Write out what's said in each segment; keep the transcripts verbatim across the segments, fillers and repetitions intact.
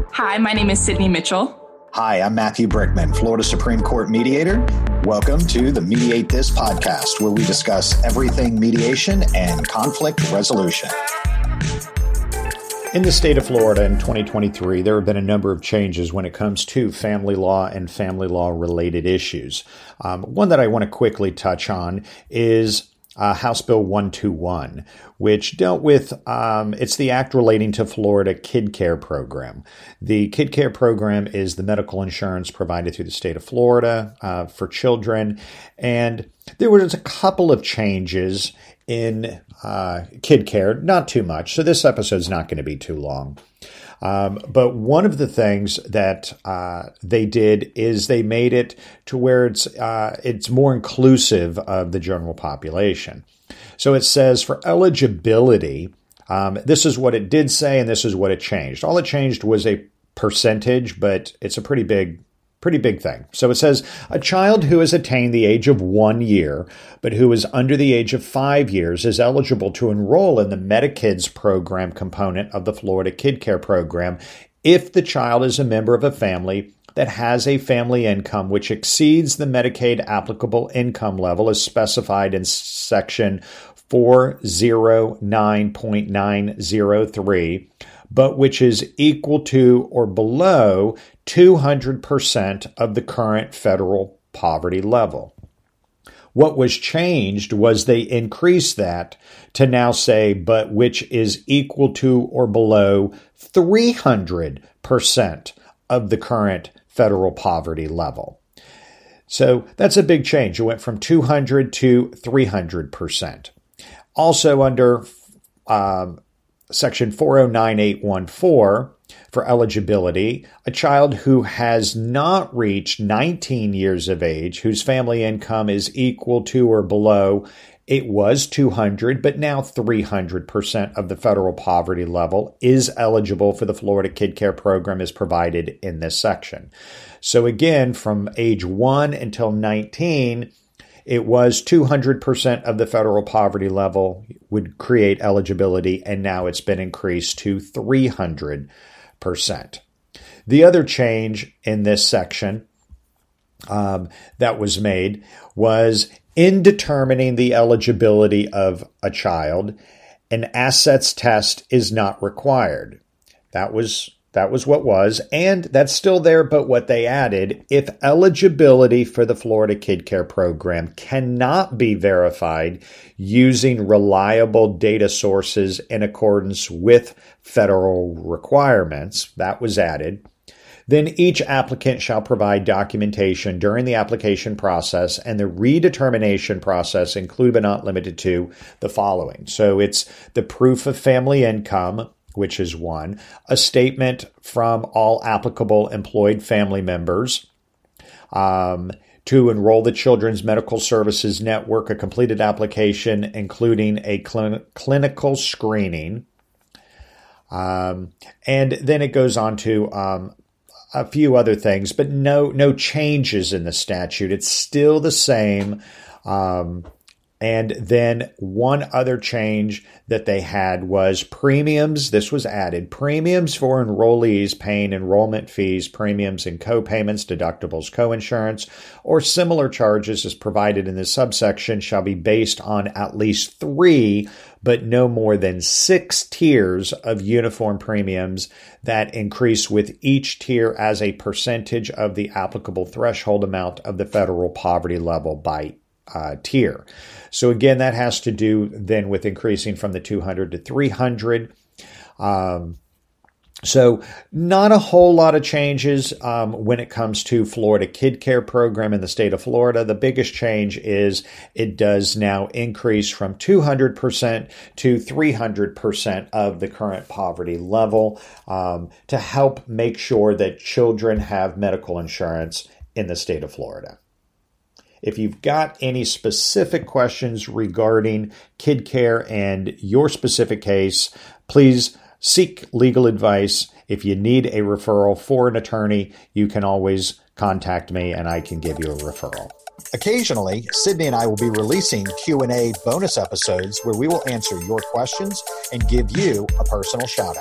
Hi, my name is Sydney Mitchell. Hi, I'm Matthew Brickman, Florida Supreme Court mediator. Welcome to the Mediate This podcast, where we discuss everything mediation and conflict resolution. In the state of Florida in twenty twenty-three, there have been a number of changes when it comes to family law and family law related issues. Um, one that I want to quickly touch on is uh, House Bill one twenty-one, which dealt with, um, it's the act relating to Florida Kid Care Program. The Kid Care Program is the medical insurance provided through the state of Florida uh, for children. And there was a couple of changes in uh, kid care, not too much. So this episode is not going to be too long. Um, but one of the things that uh, they did is they made it to where it's uh, it's more inclusive of the general population. So it says for eligibility, um, this is what it did say, and this is what it changed. All it changed was a percentage, but it's a pretty big Pretty big thing. So it says a child who has attained the age of one year, but who is under the age of five years is eligible to enroll in the MediKids program component of the Florida Kid Care Program if the child is a member of a family that has a family income which exceeds the Medicaid applicable income level as specified in Section four oh nine point nine oh three, but which is equal to or below two hundred percent of the current federal poverty level. What was changed was they increased that to now say, but which is equal to or below three hundred percent of the current federal poverty level. So that's a big change. It went from two hundred to three hundred percent. Also under um, Section four oh nine eight one four, for eligibility, a child who has not reached nineteen years of age, whose family income is equal to or below, it was two hundred, but now three hundred percent of the federal poverty level is eligible for the Florida Kid Care Program as provided in this section. So again, from age one until nineteen, it was two hundred percent of the federal poverty level would create eligibility, and now it's been increased to three hundred percent. The other change in this section um, that was made was in determining the eligibility of a child, an assets test is not required. That was That was what was, and that's still there, but what they added, if eligibility for the Florida Kid Care Program cannot be verified using reliable data sources in accordance with federal requirements, that was added, then each applicant shall provide documentation during the application process and the redetermination process, include but not limited to the following. So it's the proof of family income, which is one, a statement from all applicable employed family members, um, to enroll the Children's Medical Services Network, a completed application, including a cl- clinical screening. Um, and then it goes on to um, a few other things, but no, no changes in the statute. It's still the same. Um, And then one other change that they had was premiums. This was added. Premiums for enrollees paying enrollment fees, premiums and co-payments, deductibles, co-insurance, or similar charges as provided in this subsection shall be based on at least three, but no more than six tiers of uniform premiums that increase with each tier as a percentage of the applicable threshold amount of the federal poverty level by Uh, tier. So again, that has to do then with increasing from the two hundred to three hundred. Um, so not a whole lot of changes um, when it comes to Florida Kid Care Program in the state of Florida. The biggest change is it does now increase from two hundred percent to three hundred percent of the current poverty level um, to help make sure that children have medical insurance in the state of Florida. If you've got any specific questions regarding kid care and your specific case, please seek legal advice. If you need a referral for an attorney, you can always contact me and I can give you a referral. Occasionally, Sydney and I will be releasing Q and A bonus episodes where we will answer your questions and give you a personal shout out.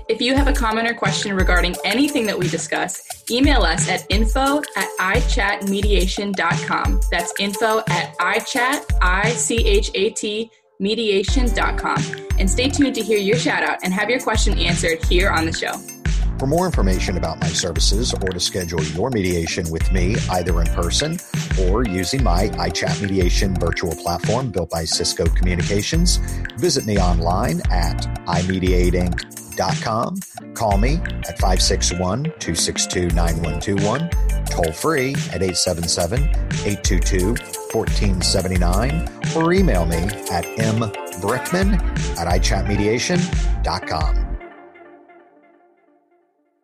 If you have a comment or question regarding anything that we discuss, email us at info at ichatmediation dot com. That's info at ichat, I C H A T, mediation dot com. And stay tuned to hear your shout out and have your question answered here on the show. For more information about my services or to schedule your mediation with me, either in person or using my iChat Mediation virtual platform built by Cisco Communications, visit me online at i mediate inc dot com. Call me at five six one, two six two, nine one two one, toll free at eight seven seven, eight two two, one four seven nine, or email me at m brickman at i chat mediation dot com.